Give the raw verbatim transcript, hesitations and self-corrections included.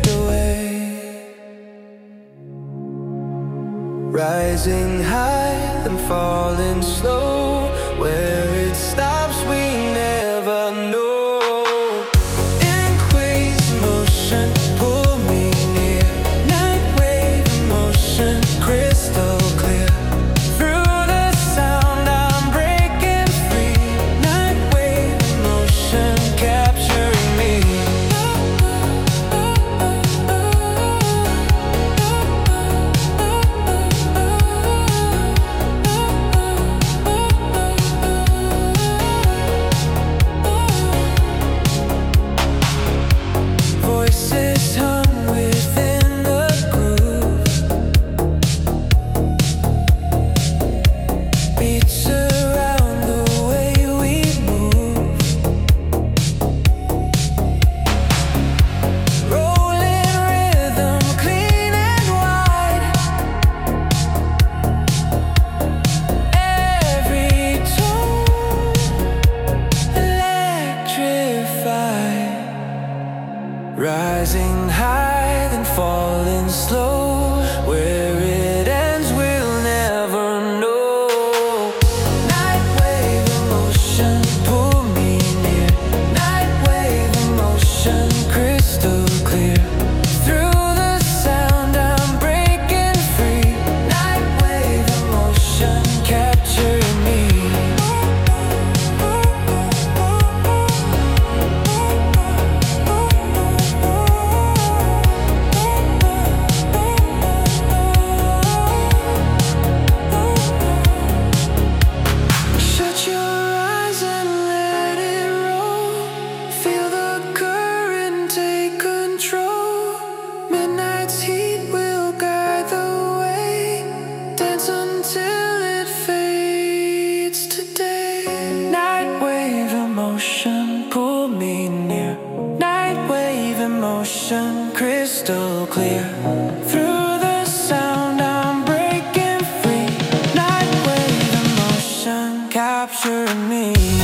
away. Rising high, then falling slow. Where it stops, we never know. Rising high, then falling slow. Where it ends, we'll never know. Night wave emotion, pull me near. Night wave emotion, crystal clear. Through the sound, I'm breaking free. Night wave emotion, capturing me. Pull me near. Night wave emotion, crystal clear. Through the sound, I'm breaking free. Night wave emotion, capturing me.